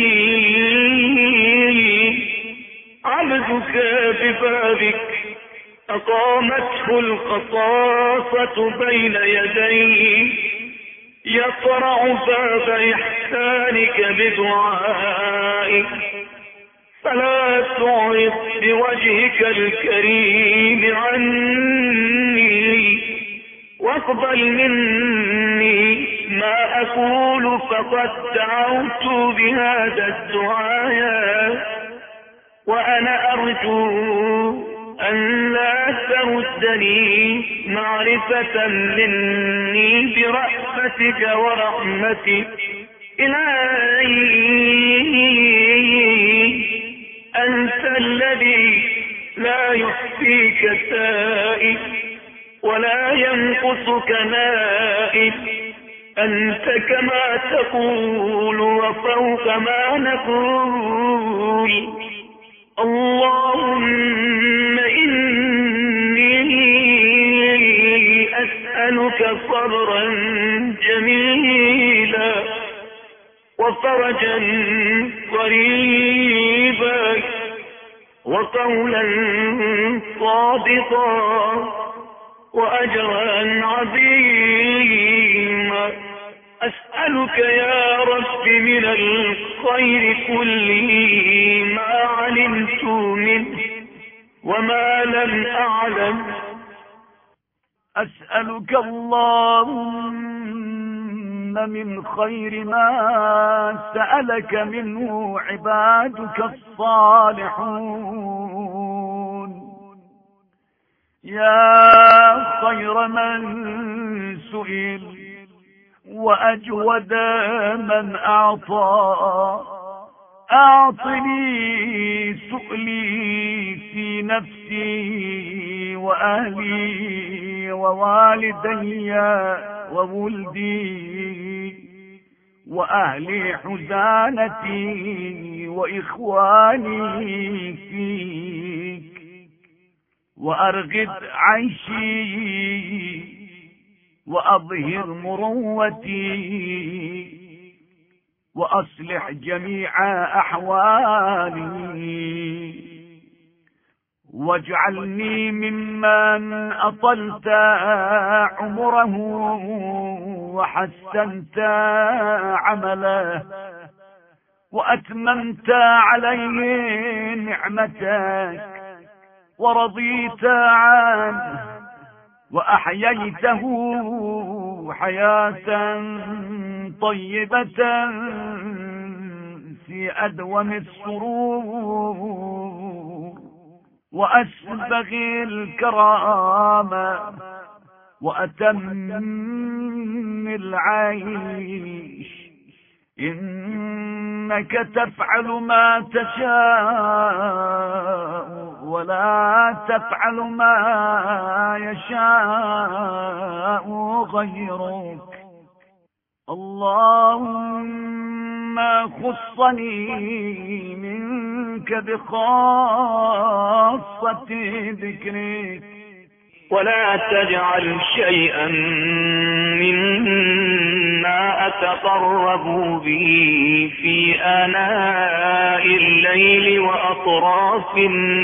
عبدك ببابك أقامته القصاصة بين يديه يقرع باب إحسانك بدعائك فلا تعرض بوجهك الكريم عني واقبل مني ما أقول فقد دعوت بهذا الدعاء وأنا أرجو أن لا تردني معرفة مني برحمتك ورحمتك إلهي أنت الذي لا يحصيك سائل ولا ينقصك نائل أنت كما تقول وفوق ما نقول اللهم إني أسألك صبرا جميلا وفرجا قريبا وقولا صادقا وأجرا عظيما. أسألك يا رب من الخير كله ما علمت منه وما لم أعلم. أسألك اللهم من خير ما سألك منه عبادك الصالحون، يا خير من سئل وأجود من أعطى. أعطني سؤلي في نفسي وأهلي ووالدي وولدي وأهلي حزانتي وإخواني فيك، وأرغد عيشي وأظهر مروتي وأصلح جميع أحوالي، واجعلني ممن أطلت عمره وحسنت عمله وأتممت عليه نعمتك ورضيت عنه وأحييته حياة طيبة في أدوم السرور وأسبغ الكرامة وأتم العيش، إنك تفعل ما تشاء ولا تفعل ما يشاء غيرك. اللهم خصني منك بخاصة ذكرك، ولا تجعل شيئا مما أتقرب به في آناء الليل وأطراف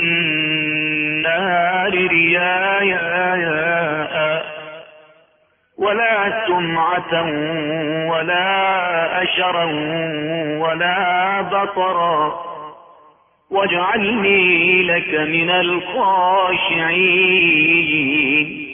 النهار رياء ولا سمعة ولا أشرا ولا بطرا، واجعلني لك من الخاشعين.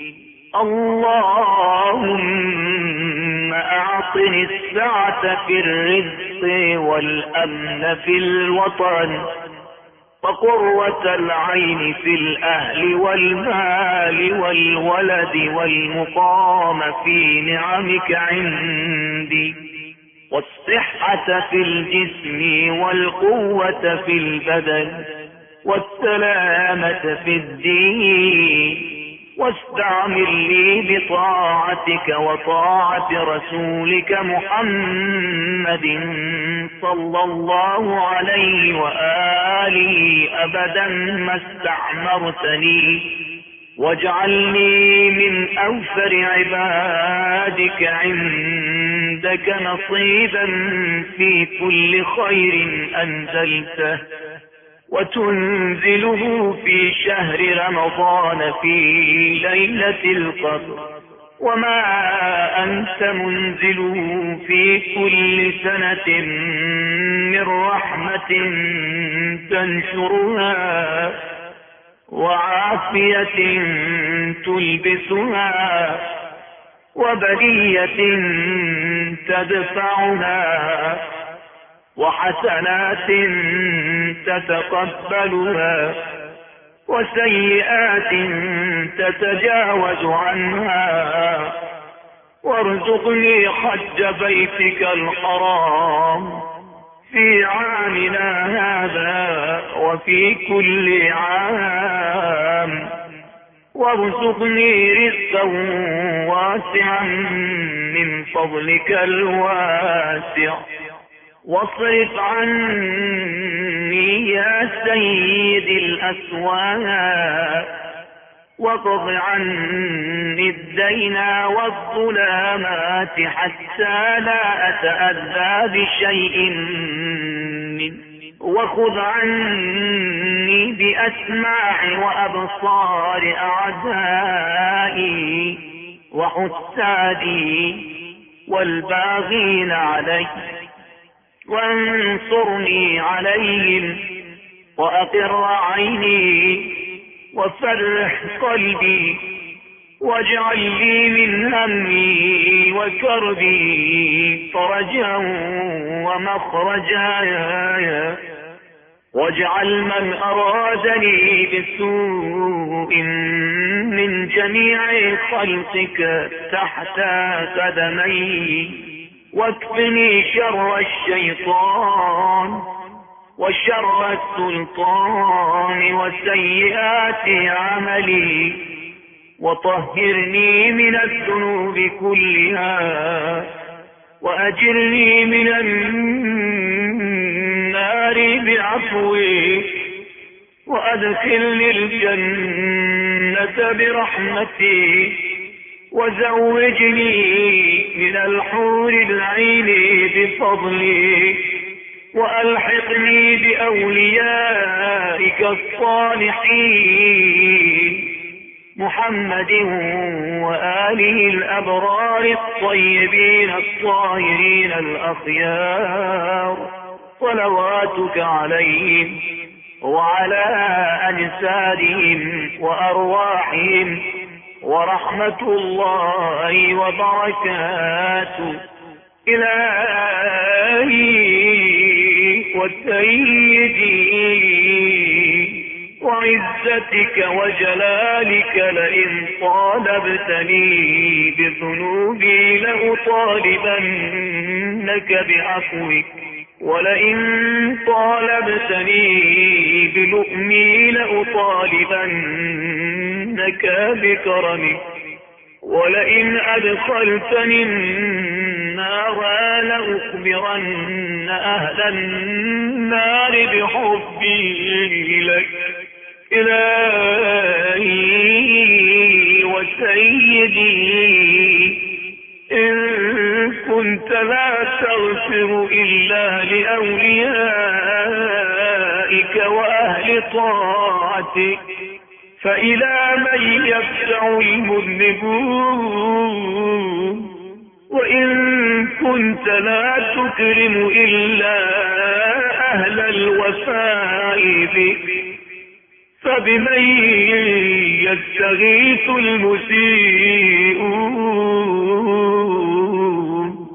اللهم أعطني السعة في الرزق والأمن في الوطن وقرة العين في الأهل والمال والولد والمقام في نعمك عندي، والصحة في الجسم والقوة في البدن والسلامة في الدين، واستعمل لي بطاعتك وطاعة رسولك محمد صلى الله عليه وآله أبدا ما استعمرتني، واجعلني من أوفر عبادك عندك نصيبا في كل خير أنزلته وتنزله في شهر رمضان في ليلة القدر، وما أنت منزله في كل سنة من رحمة تنشرها وعافية تلبسها وبلية تدفعها وحسنات تتقبلها وسيئات تتجاوز عنها، وارزقني حج بيتك الحرام في عامنا هذا وفي كل عام، وارزقني رزقا واسعا من فضلك الواسع، واصرف عني أغثني يا سيدي الأسواق واقض عني الدين والظلامات حتى لا أتأذى بشيء منه، وخذ عني بأسماع وأبصار أعدائي وحسادي والباغين علي، وانصرني عليهم وأقر عيني وفرح قلبي، واجعل لي من همي وكربي فرجا ومخرجا، واجعل من أرادني بسوء من جميع خلقك تحت قدمي، واكفني شر الشيطان وشر السلطان وسيئات عملي، وطهرني من الذنوب كلها، وأجرني من النار بعفوك، وأدخلني الجنة برحمتك، وزوجني من الحور العين بفضلك، وألحقني بأوليائك الصالحين محمد وآله الأبرار الطيبين الطاهرين الأخيار، صلواتك عليهم وعلى أجسادهم وأرواحهم، ورحمة الله وبركاته إلهي وسيدي وعزتك وجلالك، لئن طالبتني بذنوبي لأطالبنك بعفوك، ولئن طالبتني بلؤمي لأطالبنك بكرمك، ولئن أدخلتني النار لأخبرن أهل النار بحبي لك إلهي وسيدي. إن كنت لا تغفر إلا لأوليائك وأهل طاعتك، فإلى من يفزع المذنبون؟ وإن كنت لا تكرم إلا أهل الوفاء بك، فبمن يستغيث المسيئون؟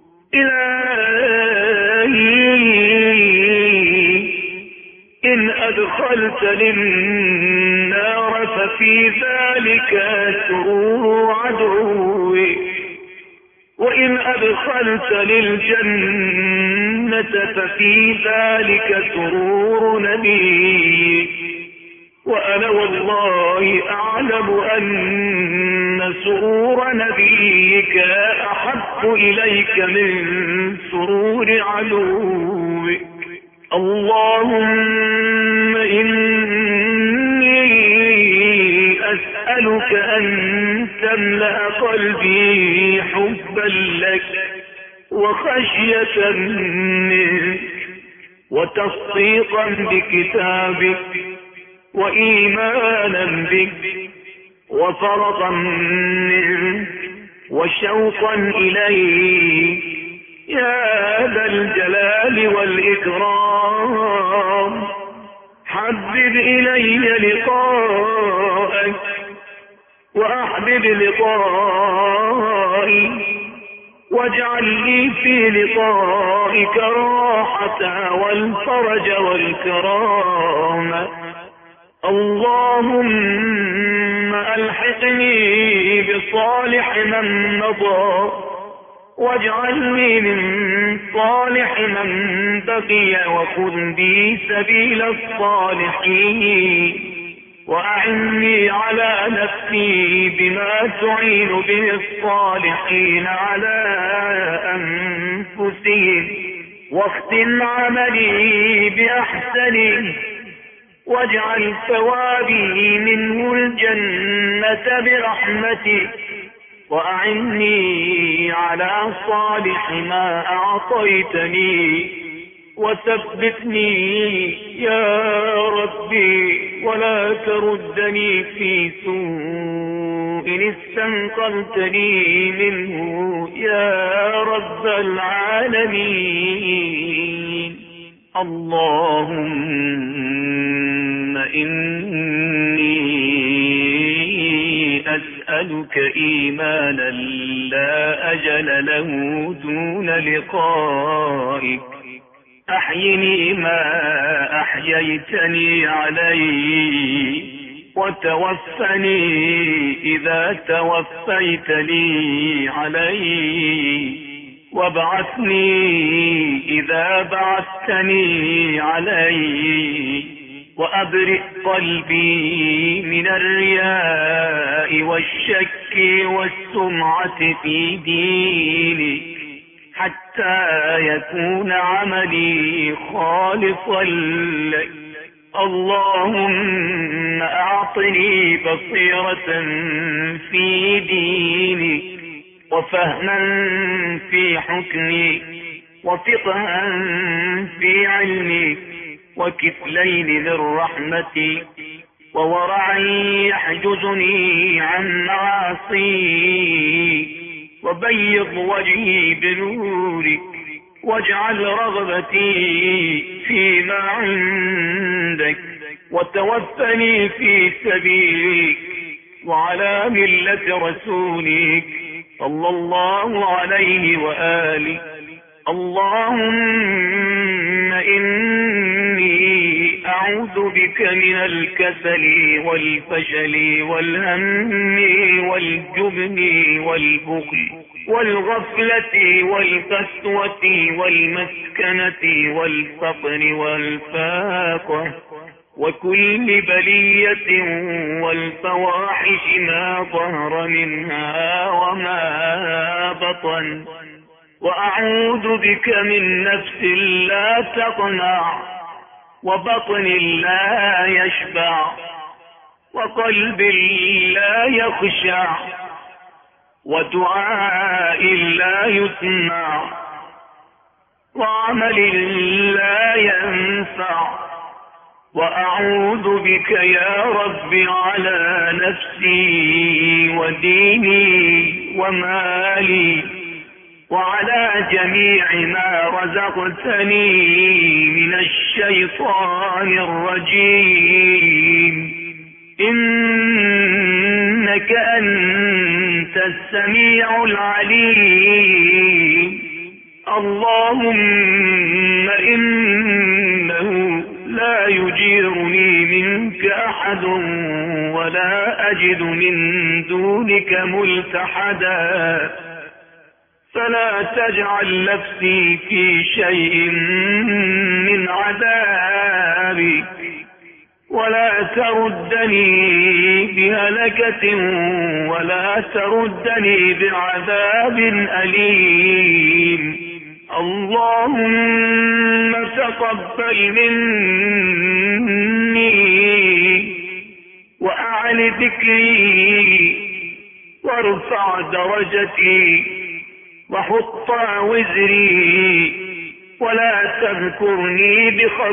إلهي إن أدخلتني النار ففي ذلك سرور عدوي، وإن أدخلتني الجنة ففي ذلك سرور نبي. وأنا والله أعلم أن سرور نبيك أحب إليك من سرور عدوك. اللهم إني أسألك أن تملأ قلبي حبا لك وخشية منك وتصديقا بكتابك وإيمانا بك وفرطا منك وشوقا إليك يا ذا الجلال والإكرام. حبب إلي لقاءك وأحبب لقائي، واجعل لي في لقائك الراحة والفرج والكرامة. اللهم ألحقني بصالح من مضى، واجعلني من صالح من بقي، وخذ بي سبيل الصالحين، وأعني على نفسي بما تعين به الصالحين على أنفسهم. واختم عملي بأحسنه، واجعل ثوابي منه الجنة برحمتك، وأعني على صالح ما أعطيتني، وثبتني يا ربي ولا تردني في سوء استنقذتني منه يا رب العالمين. اللهم إني أسألك إيمانا لا أجل له دون لقائك، أحيني ما أحييتني عليه، وتوفني إذا توفيتني عليه، وابعثني إذا بعثتني عليه، وأبرئ قلبي من الرياء والشك والسمعة في دينك، حتى يكون عملي خالصا لك. اللهم أعطني بصيرة في دينك، وفهما في حكمك، وفقها في علمك، وكفلين من رحمتك، وورعا يحجزني عن معاصيك، وبيض وجهي بنورك، واجعل رغبتي فيما عندك، وتوفني في سبيلك وعلى ملة رسولك صلى الله عليه وآله. اللهم إني أعوذ بك من الكسل والفشل والهم والجبن والبخل والغفلة والقسوة والمسكنة والفقر والفاقة وكل بلية والفواحش ما ظهر منها وما بطن. وأعوذ بك من نفس لا تقنع، وبطن لا يشبع، وقلب لا يخشع، ودعاء لا يسمع، وعمل لا ينفع. وأعوذ بك يا رب على نفسي وديني ومالي، وعلى جميع ما رزقتني من الشيطان الرجيم، إنك أنت السميع العليم. اللهم إنه لا يجيرني منك أحد، ولا أجد من دونك ملتحدا، فلا تجعل نفسي في شيء من عذابك، ولا تردني بهلكة، ولا تردني بعذاب أليم. اللهم تقبل مني، وأعل ذكري، وارفع درجتي، وحط وزري، ولا تذكرني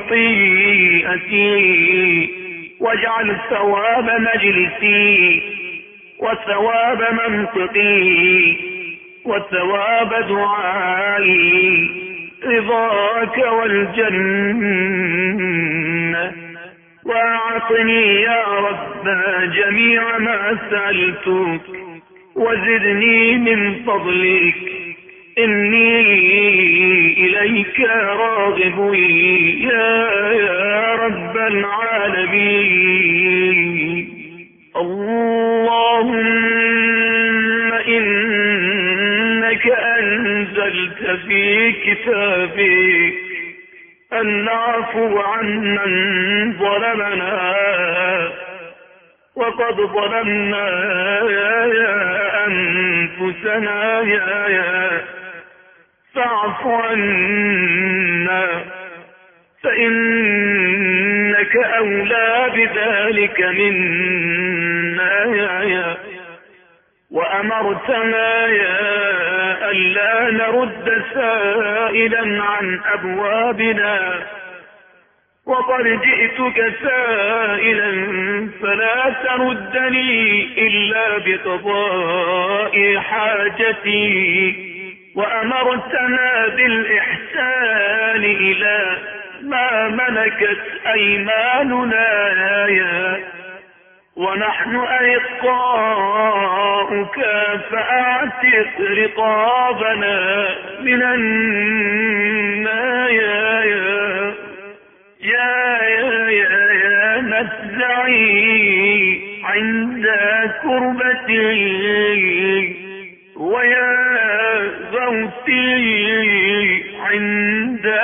بخطيئتي، واجعل ثواب مجلسي وثواب منطقي وثواب دعائي رضاك والجنة. وأعطني يا رب جميع ما سألتك، وزدني من فضلك، إني إليك راغب يا, يا رب العالمين. اللهم إنك أنزلت في كتابك أن نعفو عمن ظلمنا، وقد ظلمنا يا يا أنفسنا يا يا فاعف عنا فإنك أولى بذلك منا يا يا وأمرتنا يا ألا نرد سائلا عن أبوابنا، وقد جئتك سائلا فلا تردني إلا بقضاء حاجتي. وأمرتنا بالإحسان إلى ما ملكت أيماننا يا ونحن أرقاؤك فأعتق رقابنا من النار يا يا يا يا يا يا مفزعي عند كربتي، ويا غوثي عند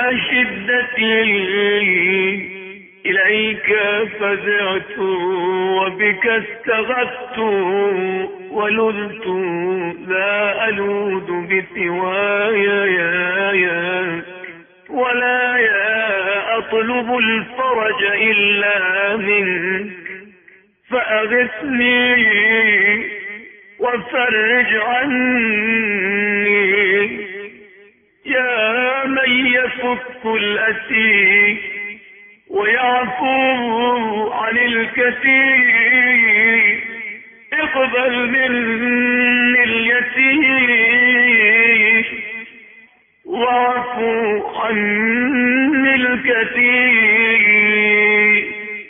شدتي. إليك فزعت وبك استغثت ولذت لا ألوذ بسوايا يا يا ولا يا أطلب الفرج إلا منك، فأغثني وفرج عني يا من يفك الأسير ويعفو عن الكثير. اقبل مني اليسير واعفو عني الكثير،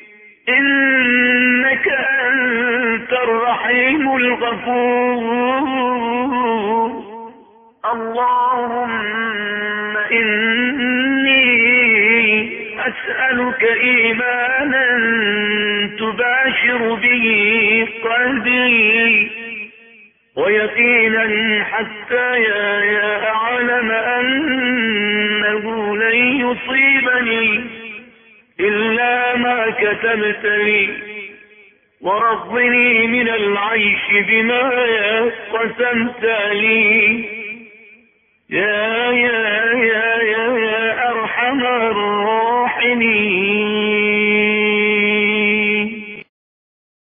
إنك أنت الرحيم الغفور. اللهم إني أسألك إيمانا تباشر به قلبي، ويقينا حتى يا يا أعلم أنه لن يصيبني إلا ما كتبت لي، ورضني من العيش بما قسمت لي يا يا يا يا, يا أرحم الراحمين.